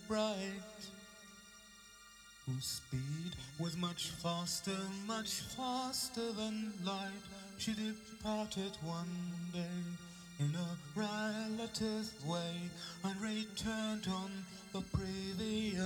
bright, whose speed was much faster than light. She departed one day in a riotous way and returned on the previous